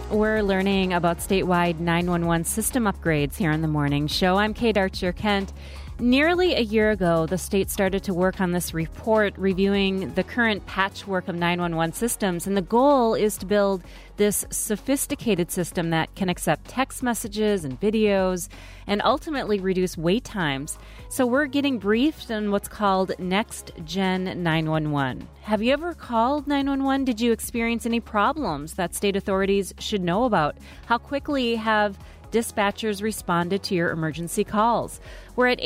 We're learning about statewide 911 system upgrades here on the morning show. I'm Kate Archer-Kent. Nearly a year ago, the state started to work on this report reviewing the current patchwork of 911 systems, and the goal is to build this sophisticated system that can accept text messages and videos and ultimately reduce wait times. So we're getting briefed on what's called Next Gen 911. Have you ever called 911? Did you experience any problems that state authorities should know about? How quickly have dispatchers responded to your emergency calls? We're at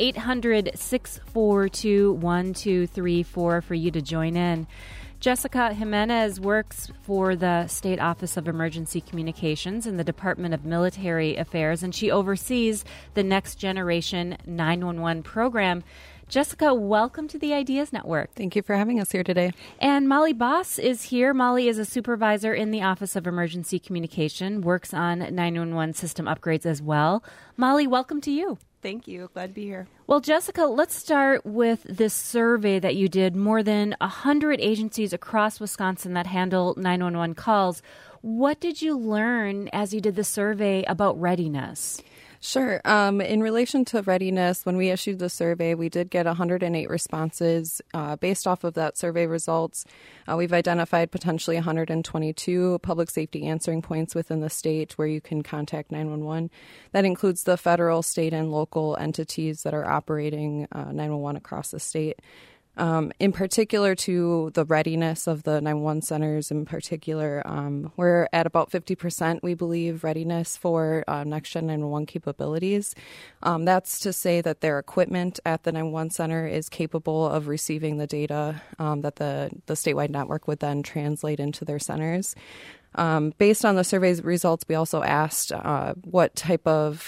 800-642-1234 for you to join in. Jessica Jimenez works for the State Office of Emergency Communications in the Department of Military Affairs, and she oversees the Next Generation 911 program. Jessica, welcome to the Ideas Network. Thank you for having us here today. And Molly Boss is here. Molly is a supervisor in the Office of Emergency Communication, works on 911 system upgrades as well. Molly, welcome to you. Thank you. Glad to be here. Well, Jessica, let's start with this survey that you did. More than 100 agencies across Wisconsin that handle 911 calls. What did you learn as you did the survey about readiness? Sure. In relation to readiness, when we issued the survey, we did get 108 responses. Based off of that survey results, we've identified potentially 122 public safety answering points within the state where you can contact 911. That includes the federal, state, and local entities that are operating 911 across the state. In particular to the readiness of the 911 centers in particular, we're at about 50%, we believe, readiness for next-gen 911 capabilities. That's to say that their equipment at the 911 center is capable of receiving the data that the statewide network would then translate into their centers. Based on the survey's results, we also asked what type of,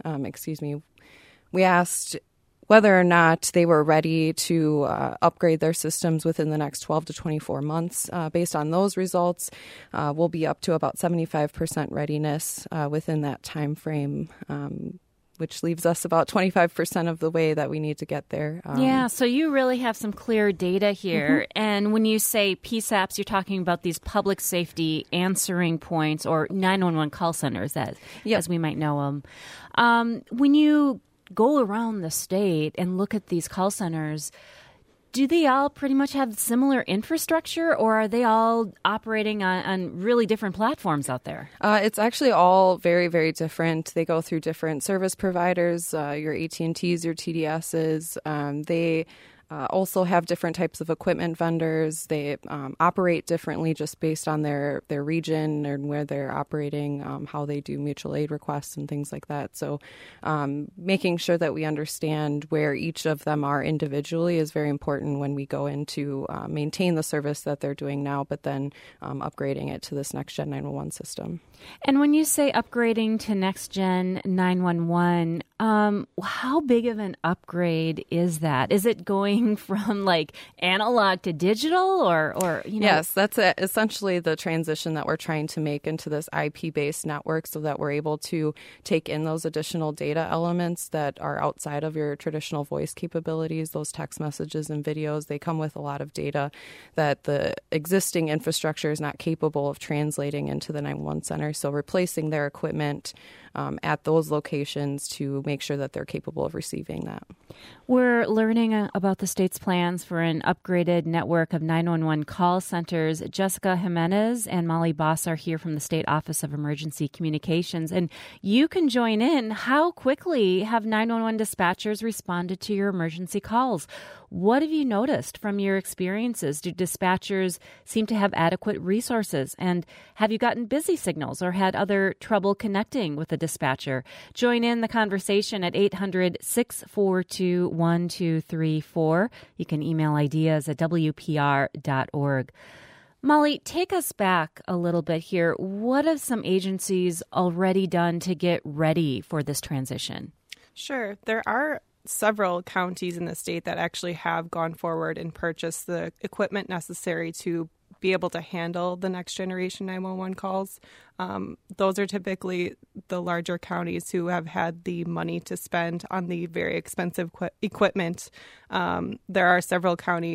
we asked whether or not they were ready to upgrade their systems within the next 12 to 24 months. Based on those results, we'll be up to about 75% readiness within that time frame, which leaves us about 25% of the way that we need to get there. Yeah, so you really have some clear data here. Mm-hmm. And when you say PSAPs, you're talking about these public safety answering points or 911 call centers, as we might know them. When you go around the state and look at these call centers, do they all pretty much have similar infrastructure, or are they all operating on really different platforms out there? It's actually all very, very different. They go through different service providers, your AT&Ts, your TDSs. They also have different types of equipment vendors. They operate differently just based on their region and where they're operating, how they do mutual aid requests and things like that. So making sure that we understand where each of them are individually is very important when we go in to maintain the service that they're doing now, but then upgrading it to this Next Gen 911 system. And when you say upgrading to Next Gen 911, how big of an upgrade is that? Is it going from like analog to digital or you know? Yes, that's essentially the transition that we're trying to make into this IP-based network so that we're able to take in those additional data elements that are outside of your traditional voice capabilities, those text messages and videos. They come with a lot of data that the existing infrastructure is not capable of translating into the 911 center. So replacing their equipment at those locations to make sure that they're capable of receiving that. We're learning about the state's plans for an upgraded network of 911 call centers. Jessica Jimenez and Molly Boss are here from the State Office of Emergency Communications, and you can join in. How quickly have 911 dispatchers responded to your emergency calls? What have you noticed from your experiences? Do dispatchers seem to have adequate resources? And have you gotten busy signals or had other trouble connecting with a dispatcher? Join in the conversation at 800-642-1234. You can email ideas at WPR.org. Molly, take us back a little bit here. What have some agencies already done to get ready for this transition? Sure. There are several counties in the state that actually have gone forward and purchased the equipment necessary to be able to handle the next generation 911 calls. Those are typically the larger counties who have had the money to spend on the very expensive equipment. There are several counties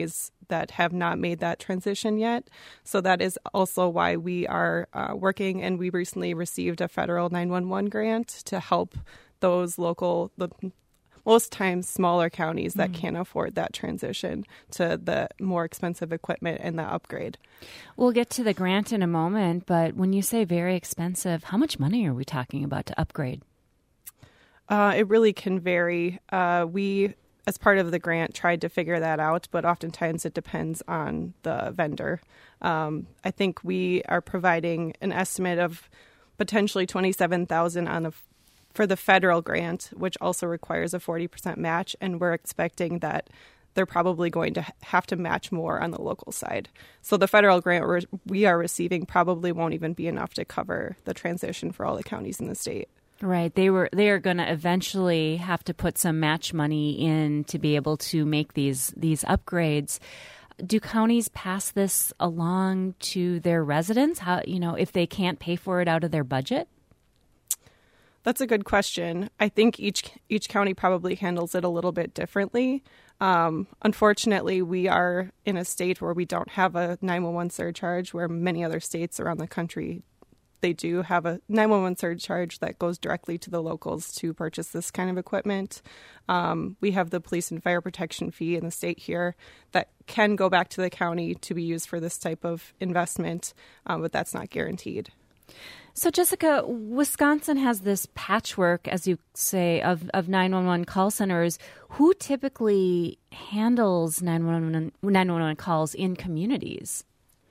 that have not made that transition yet. So that is also why we are working, and we recently received a federal 911 grant to help those local, most times smaller counties that can't afford that transition to the more expensive equipment and the upgrade. We'll get to the grant in a moment, but when you say very expensive, how much money are we talking about to upgrade? It really can vary. We, as part of the grant, tried to figure that out, but oftentimes it depends on the vendor. I think we are providing an estimate of potentially $27,000 for the federal grant, which also requires a 40% match, and we're expecting that they're probably going to have to match more on the local side. So the federal grant we are receiving probably won't even be enough to cover the transition for all the counties in the state. Right. They are going to eventually have to put some match money in to be able to make these upgrades. Do counties pass this along to their residents? How, if they can't pay for it out of their budget? That's a good question. I think each county probably handles it a little bit differently. Unfortunately, we are in a state where we don't have a 911 surcharge, where many other states around the country, they do have a 911 surcharge that goes directly to the locals to purchase this kind of equipment. We have the police and fire protection fee in the state here that can go back to the county to be used for this type of investment, but that's not guaranteed. So, Jessica, Wisconsin has this patchwork, as you say, of 911 call centers. Who typically handles 911 calls in communities?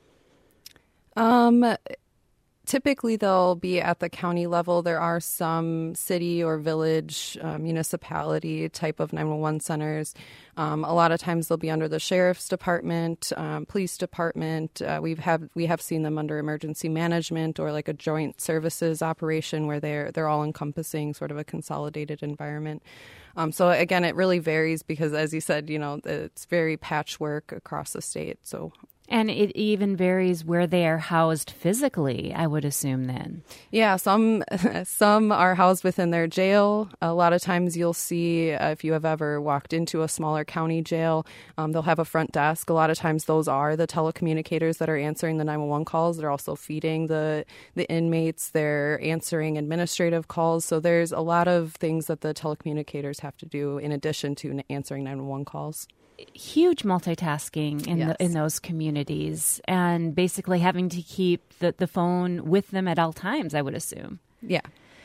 Typically, they'll be at the county level. There are some city or village, municipality type of 911 centers. A lot of times they'll be under the sheriff's department, police department. We have seen them under emergency management or like a joint services operation where they're all encompassing sort of a consolidated environment. So again, it really varies because, as you said, it's very patchwork across the state. And it even varies where they are housed physically, I would assume then. Yeah, some are housed within their jail. A lot of times you'll see, if you have ever walked into a smaller county jail, they'll have a front desk. A lot of times those are the telecommunicators that are answering the 911 calls. They're also feeding the inmates. They're answering administrative calls. So there's a lot of things that the telecommunicators have to do in addition to answering 911 calls. Huge multitasking in those communities, and basically having to keep the phone with them at all times, I would assume. Yeah.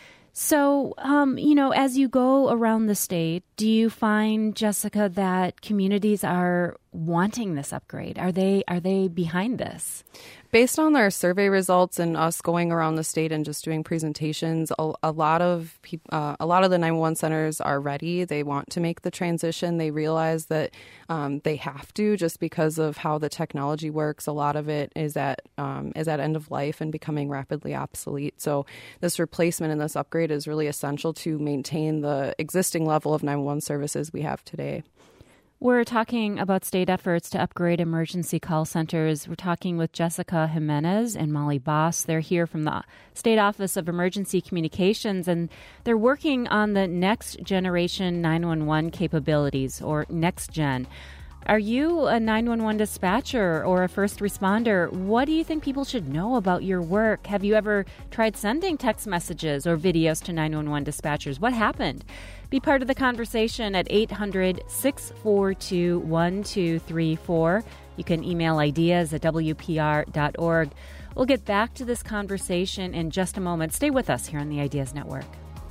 So, as you go around the state, do you find, Jessica, that communities are wanting this upgrade? Are they behind this? Based on our survey results and us going around the state and just doing presentations, a lot of the 911 centers are ready. They want to make the transition. They realize that they have to, just because of how the technology works. A lot of it is at end of life and becoming rapidly obsolete. So this replacement and this upgrade is really essential to maintain the existing level of 911 services we have today. We're talking about state efforts to upgrade emergency call centers. We're talking with Jessica Jimenez and Molly Boss. They're here from the State Office of Emergency Communications, and they're working on the next generation 911 capabilities, or next gen. Are you a 911 dispatcher or a first responder? What do you think people should know about your work? Have you ever tried sending text messages or videos to 911 dispatchers? What happened? Be part of the conversation at 800-642-1234. You can email ideas at WPR.org. We'll get back to this conversation in just a moment. Stay with us here on the Ideas Network.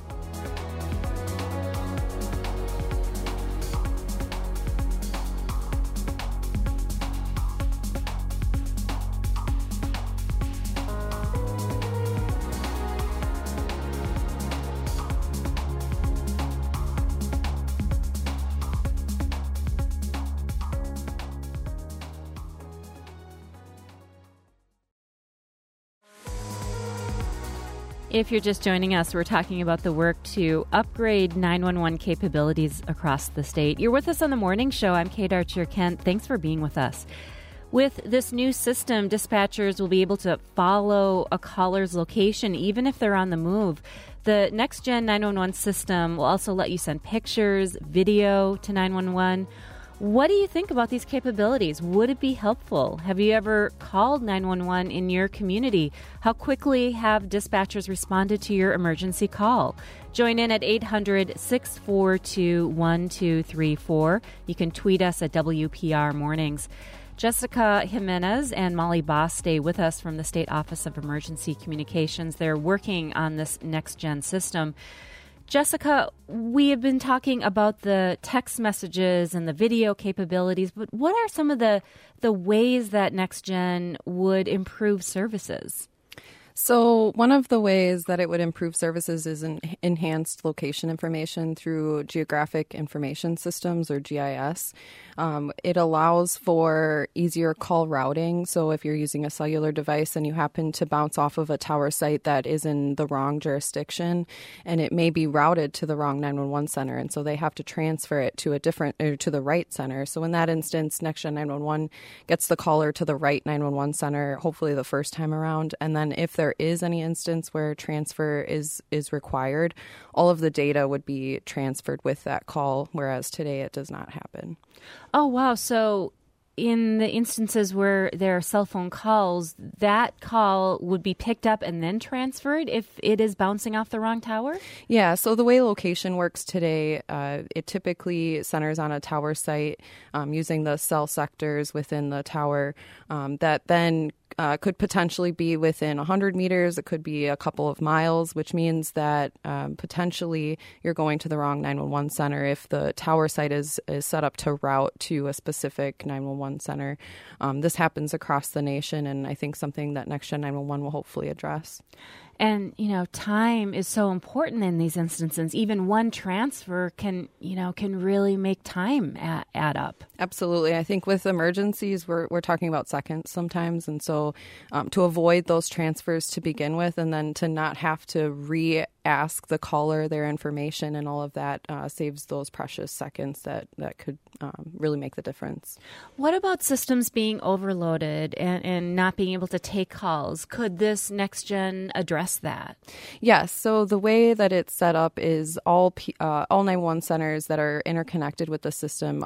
If you're just joining us, we're talking about the work to upgrade 911 capabilities across the state. You're with us on the morning show. I'm Kate Archer-Kent. Thanks for being with us. With this new system, dispatchers will be able to follow a caller's location even if they're on the move. The next-gen 911 system will also let you send pictures, video to 911, What do you think about these capabilities? Would it be helpful? Have you ever called 911 in your community? How quickly have dispatchers responded to your emergency call? Join in at 800-642-1234. You can tweet us at WPR Mornings. Jessica Jimenez and Molly Boss stay with us from the State Office of Emergency Communications. They're working on this next-gen system. Jessica, we have been talking about the text messages and the video capabilities, but what are some of the ways that NextGen would improve services? So one of the ways that it would improve services is enhanced location information through geographic information systems, or GIS. It allows for easier call routing. So if you're using a cellular device and you happen to bounce off of a tower site that is in the wrong jurisdiction, and it may be routed to the wrong 911 center, and so they have to transfer it to to the right center. So in that instance, NextGen 911 gets the caller to the right 911 center, hopefully the first time around, and then if there is any instance where transfer is required, all of the data would be transferred with that call, whereas today it does not happen. Oh, wow. So in the instances where there are cell phone calls, that call would be picked up and then transferred if it is bouncing off the wrong tower? Yeah, so the way location works today, it typically centers on a tower site using the cell sectors within the tower that then could potentially be within 100 meters. It could be a couple of miles, which means that potentially you're going to the wrong 911 center if the tower site is set up to route to a specific 911 center. This happens across the nation, and I think something that NextGen 911 will hopefully address. And, time is so important in these instances. Even one transfer can really make time add up. Absolutely. I think with emergencies, we're talking about seconds sometimes. And so to avoid those transfers to begin with, and then to not have to re-ask the caller their information and all of that saves those precious seconds that could really make the difference. What about systems being overloaded and not being able to take calls? Could this NextGen address that? Yes. So the way that it's set up is all 911 centers that are interconnected with the system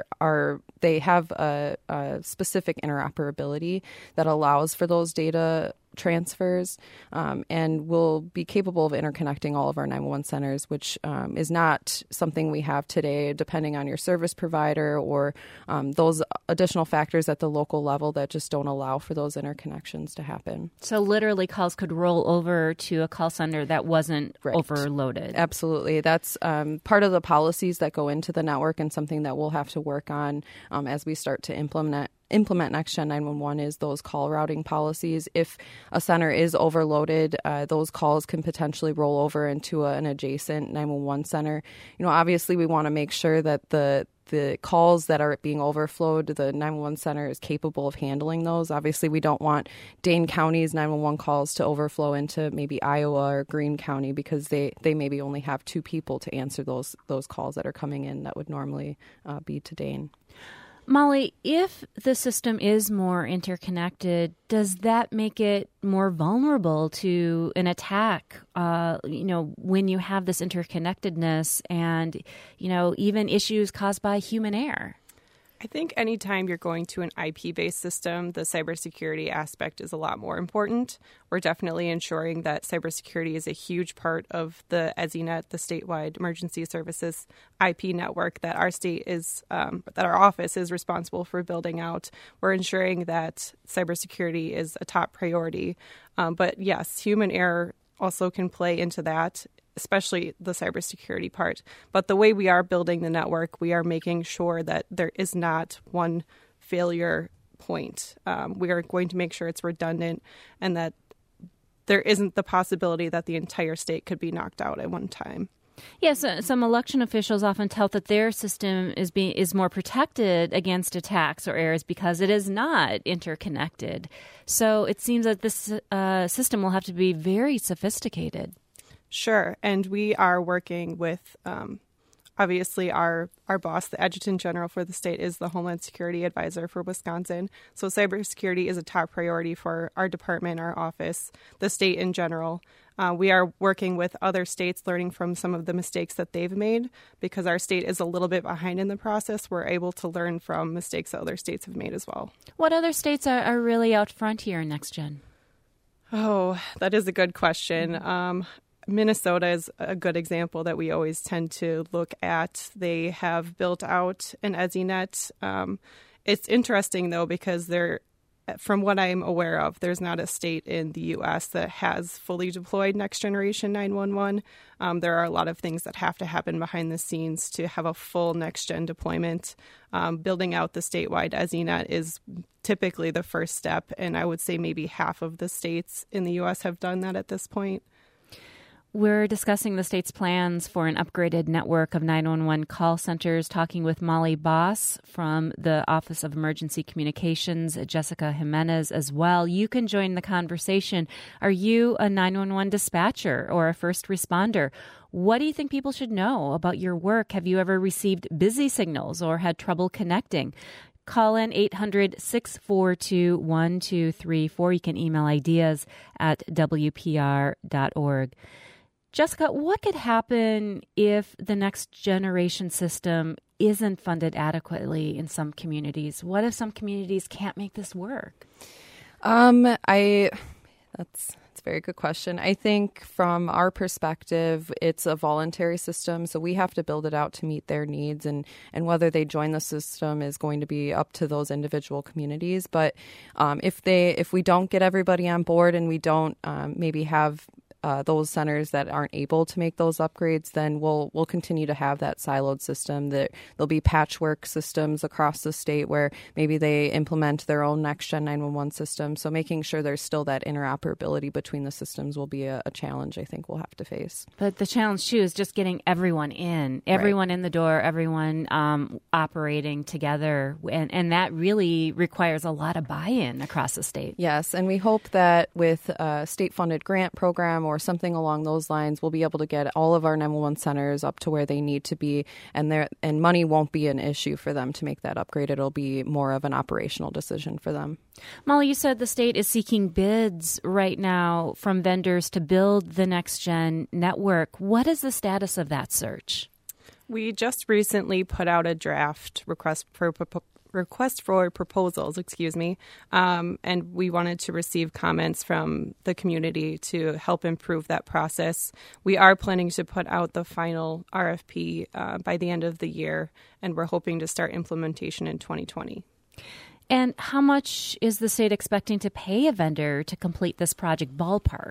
they have a specific interoperability that allows for those data transfers and will be capable of interconnecting all of our 911 centers, which is not something we have today, depending on your service provider or those additional factors at the local level that just don't allow for those interconnections to happen. So literally calls could roll over to a call center that wasn't overloaded. Absolutely. That's part of the policies that go into the network, and something that we'll have to work on as we start to implement NextGen 911 is those call routing policies. If a center is overloaded, those calls can potentially roll over into an adjacent 911 center. Obviously we want to make sure that the calls that are being overflowed, the 911 center is capable of handling those. Obviously, we don't want Dane County's 911 calls to overflow into maybe Iowa or Greene County, because they maybe only have two people to answer those calls that are coming in that would normally be to Dane. Molly, if the system is more interconnected, does that make it more vulnerable to an attack, when you have this interconnectedness and, even issues caused by human error? I think anytime you're going to an IP-based system, the cybersecurity aspect is a lot more important. We're definitely ensuring that cybersecurity is a huge part of the EZNet, the statewide emergency services IP network that our state is, that our office is responsible for building out. We're ensuring that cybersecurity is a top priority. But yes, human error also can play into that, especially the cybersecurity part. But the way we are building the network, we are making sure that there is not one failure point. We are going to make sure it's redundant and that there isn't the possibility that the entire state could be knocked out at one time. Yes, some election officials often tell that their system is more protected against attacks or errors because it is not interconnected. So it seems that this system will have to be very sophisticated. Sure, and we are working with obviously our boss, the Adjutant General for the state, is the Homeland Security Advisor for Wisconsin. So cybersecurity is a top priority for our department, our office, the state in general. We are working with other states, learning from some of the mistakes that they've made. Because our state is a little bit behind in the process, we're able to learn from mistakes that other states have made as well. What other states are really out front here in Next Gen? Oh, that is a good question. Minnesota is a good example that we always tend to look at. They have built out an EZNet. It's interesting, though, because from what I'm aware of, there's not a state in the U.S. that has fully deployed Next Generation 911. There are a lot of things that have to happen behind the scenes to have a full Next Gen deployment. Building out the statewide EZNet is typically the first step, and I would say maybe half of the states in the U.S. have done that at this point. We're discussing the state's plans for an upgraded network of 911 call centers, talking with Molly Boss from the Office of Emergency Communications, Jessica Jimenez as well. You can join the conversation. Are you a 911 dispatcher or a first responder? What do you think people should know about your work? Have you ever received busy signals or had trouble connecting? Call in 800-642-1234. You can email ideas at WPR.org. Jessica, what could happen if the Next Generation system isn't funded adequately in some communities? What if some communities can't make this work? That's a very good question. I think from our perspective, it's a voluntary system, so we have to build it out to meet their needs, and whether they join the system is going to be up to those individual communities. But if we don't get everybody on board and we don't maybe have those centers that aren't able to make those upgrades, then we'll continue to have that siloed system. That there'll be patchwork systems across the state where maybe they implement their own Next Gen 911 system. So making sure there's still that interoperability between the systems will be a challenge I think we'll have to face. But the challenge too is just getting everyone in the door, everyone operating together, and that really requires a lot of buy-in across the state. Yes, and we hope that with a state-funded grant program or something along those lines, we'll be able to get all of our 911 centers up to where they need to be, and money won't be an issue for them to make that upgrade. It'll be more of an operational decision for them. Molly, you said the state is seeking bids right now from vendors to build the Next Gen network. What is the status of that search? We just recently put out a draft request for proposals, and we wanted to receive comments from the community to help improve that process. We are planning to put out the final RFP by the end of the year, and we're hoping to start implementation in 2020. And how much is the state expecting to pay a vendor to complete this project, ballpark?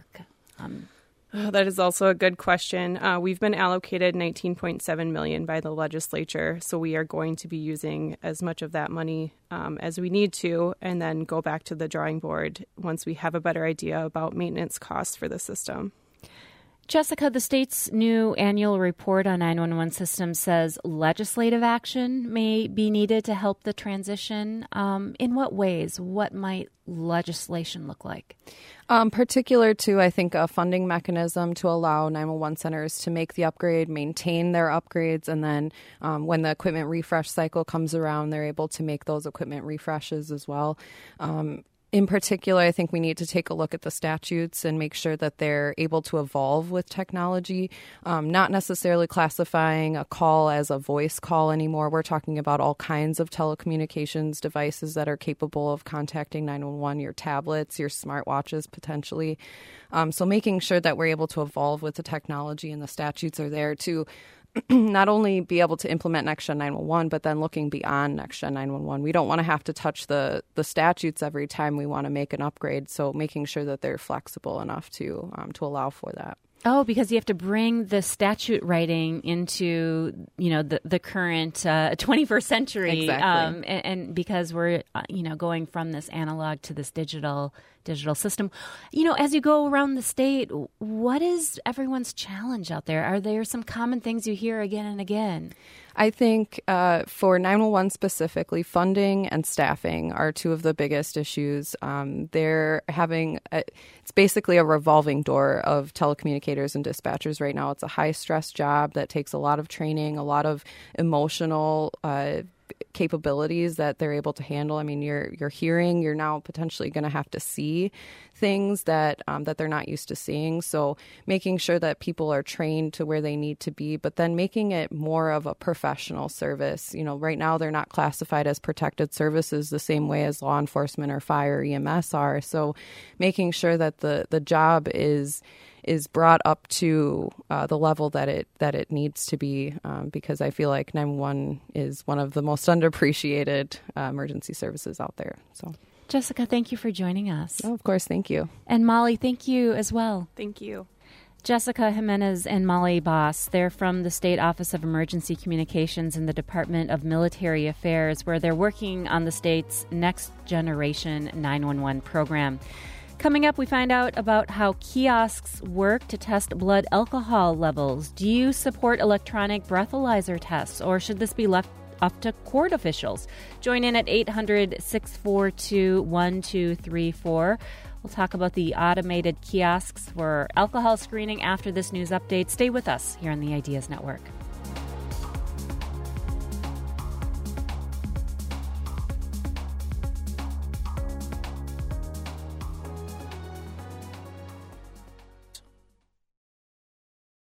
That is also a good question. We've been allocated $19.7 million by the legislature, so we are going to be using as much of that money as we need to, and then go back to the drawing board once we have a better idea about maintenance costs for the system. Jessica, the state's new annual report on 911 systems says legislative action may be needed to help the transition. In what ways? What might legislation look like? Particular to, I think, a funding mechanism to allow 911 centers to make the upgrade, maintain their upgrades, and then when the equipment refresh cycle comes around, they're able to make those equipment refreshes as well. In particular, I think we need to take a look at the statutes and make sure that they're able to evolve with technology, not necessarily classifying a call as a voice call anymore. We're talking about all kinds of telecommunications devices that are capable of contacting 911, your tablets, your smartwatches potentially. So making sure that we're able to evolve with the technology and the statutes are there to not only be able to implement Next Gen 911, but then looking beyond Next Gen 911. We don't want to have to touch the statutes every time we want to make an upgrade, so making sure that they're flexible enough to allow for that. Oh, because you have to bring the statute writing into, the current 21st century. Exactly. And because we're, going from this analog to this digital system. As you go around the state, what is everyone's challenge out there? Are there some common things you hear again and again? I think for 911 specifically, funding and staffing are two of the biggest issues. They're having it's basically a revolving door of telecommunicators and dispatchers right now. It's a high-stress job that takes a lot of training, a lot of emotional capabilities that they're able to handle. I mean, you're hearing, you're now potentially going to have to see things that they're not used to seeing. So making sure that people are trained to where they need to be, but then making it more of a professional service. You know, right now they're not classified as protected services the same way as law enforcement or fire or EMS are. So making sure that the job is brought up to the level that it needs to be, because I feel like 911 is one of the most underappreciated emergency services out there. So, Jessica, thank you for joining us. Oh, of course, thank you. And Molly, thank you as well. Thank you. Jessica Jimenez and Molly Boss, they're from the State Office of Emergency Communications in the Department of Military Affairs, where they're working on the state's next generation 911 program. Coming up, we find out about how kiosks work to test blood alcohol levels. Do you support electronic breathalyzer tests, or should this be left up to court officials? Join in at 800-642-1234. We'll talk about the automated kiosks for alcohol screening after this news update. Stay with us here on the Ideas Network.